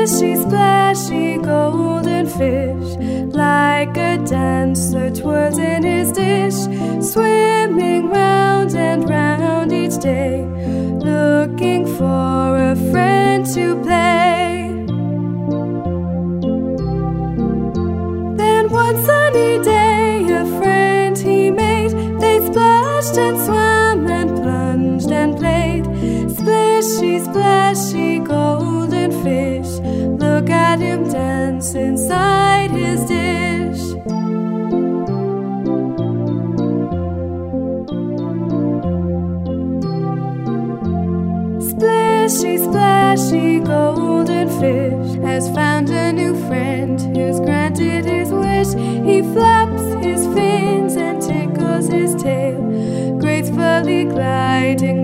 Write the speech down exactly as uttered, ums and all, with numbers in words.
Splishy, splashy golden fish, like a dancer twirls in his dish, swimming round and round each day, looking for a friend to play. Then one sunny day a friend he made. They splashed and swam and plunged and played. Splishy, splashy golden fish, look at him dance inside his dish. Splishy, splashy golden fish has found a new friend who's granted his wish. He flaps his fins and tickles his tail, gracefully gliding